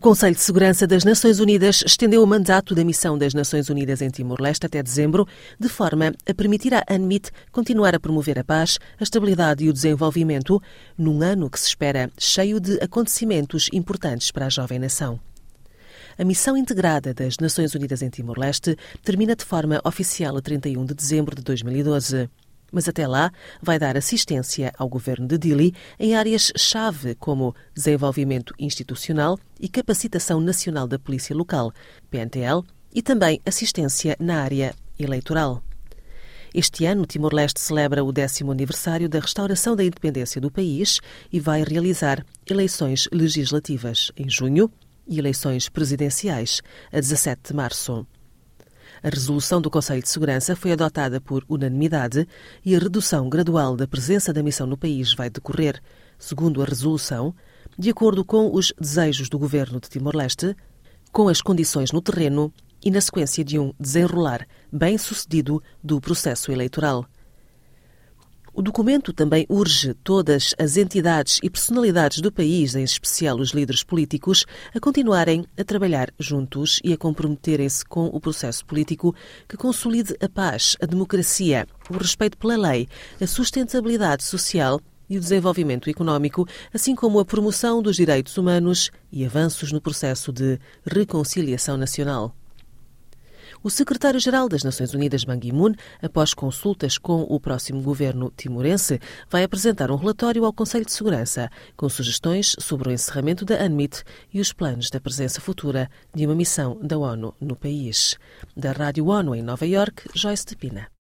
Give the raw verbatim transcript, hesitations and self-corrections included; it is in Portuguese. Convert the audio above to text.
Conselho de Segurança das Nações Unidas estendeu o mandato da missão das Nações Unidas em Timor-Leste até dezembro, de forma a permitir à UNMIT continuar a promover a paz, a estabilidade e o desenvolvimento, num ano que se espera cheio de acontecimentos importantes para a jovem nação. A missão integrada das Nações Unidas em Timor-Leste termina de forma oficial a trinta e um de dezembro de dois mil e doze. Mas até lá vai dar assistência ao governo de Dili em áreas-chave como desenvolvimento institucional e capacitação nacional da Polícia Local, P N T L, e também assistência na área eleitoral. Este ano, Timor-Leste celebra o décimo aniversário da restauração da independência do país e vai realizar eleições legislativas em junho e eleições presidenciais a dezassete de março. A resolução do Conselho de Segurança foi adotada por unanimidade e a redução gradual da presença da missão no país vai decorrer, segundo a resolução, de acordo com os desejos do governo de Timor-Leste, com as condições no terreno e na sequência de um desenrolar bem-sucedido do processo eleitoral. O documento também urge todas as entidades e personalidades do país, em especial os líderes políticos, a continuarem a trabalhar juntos e a comprometerem-se com o processo político que consolide a paz, a democracia, o respeito pela lei, a sustentabilidade social e o desenvolvimento económico, assim como a promoção dos direitos humanos e avanços no processo de reconciliação nacional. O secretário-geral das Nações Unidas, Ban Ki-moon, após consultas com o próximo governo timorense, vai apresentar um relatório ao Conselho de Segurança com sugestões sobre o encerramento da UNMIT e os planos da presença futura de uma missão da ONU no país. Da Rádio ONU em Nova Iorque, Joyce de Pina.